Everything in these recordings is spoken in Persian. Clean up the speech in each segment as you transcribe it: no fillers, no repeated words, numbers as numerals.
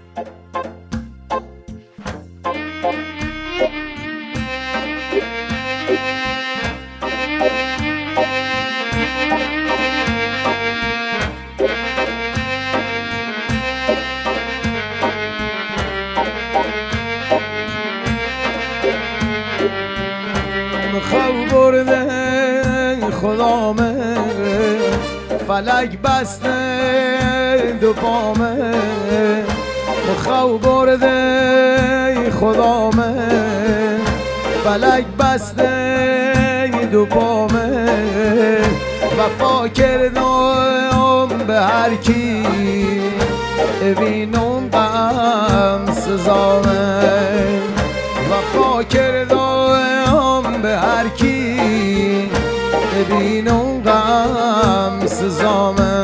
خواب برده خدامه فلک بسته دو پامه خواب برده خدامه فلک بسته دو پامه وفا کردم به هر کی بینم غم سزامه وفا کردم به هر کی بینم غم سزامه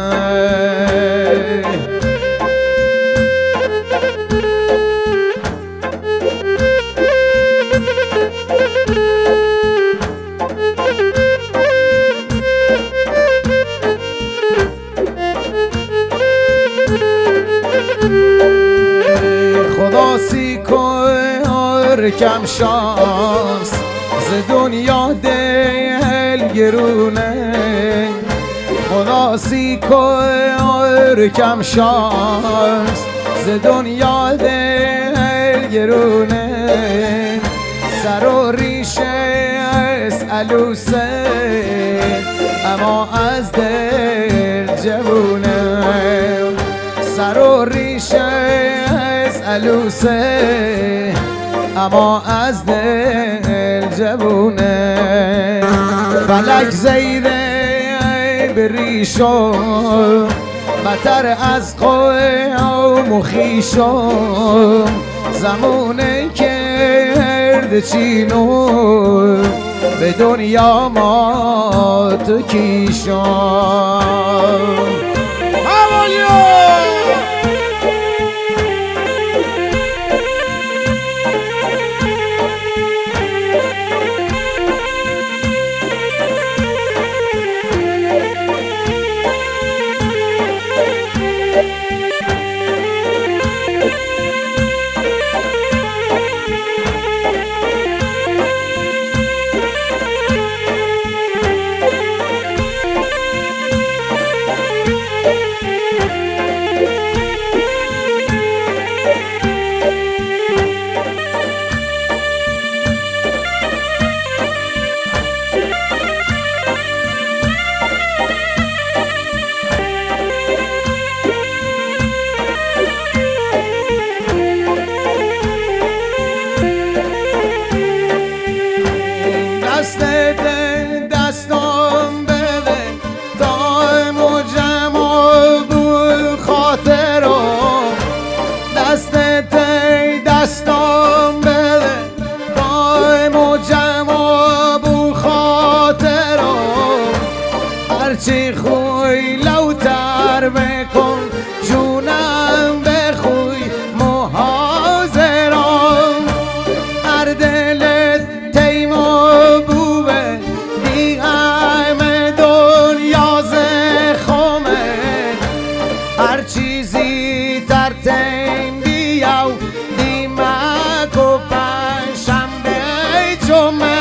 خدا سی کار کم شانس ز دنیا دل گرونه خدا سی کار کم شانس ز دنیا دل گرونه سر و ریشه از علوسه اما از دل جوونه سر و ریشه از علوسه اما از دل جوونه فلک زیده به ریشو بتر از قوم و خویشو زمونه کرده چینو به دنیا ما تو کیشو دستم بده دائم و جمع بود خاطرم دستم بده دائم و جمع بود خاطرم هرچی خوی لوتر بکن جونم بخوی محاضرم هر دلت تیمو بوبه دیگم دنیا زخمه هر چیزی تر تیم بیاو دیمک و پنجشنبه جمعه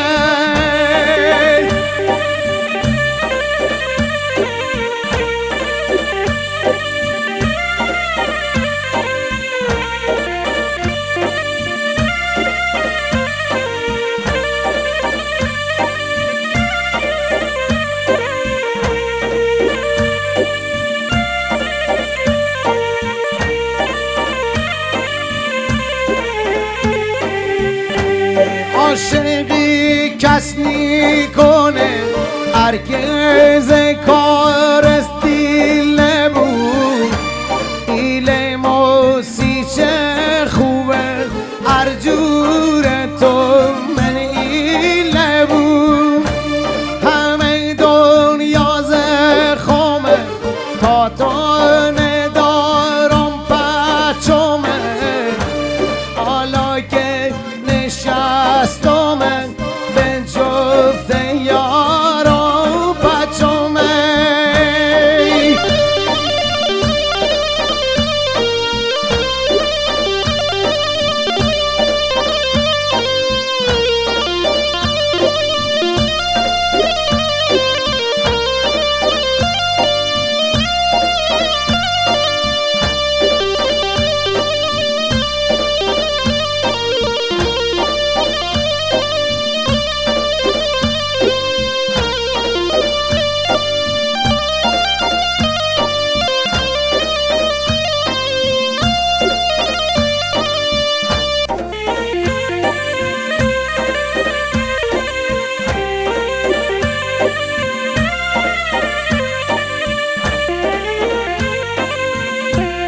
عاشقی کس نیکنه هرگز کار است دیل نبود دیل موسی چه خوبه هر جور تو من ایل نبود همه دنیا زخمه تا تو ندارم پچم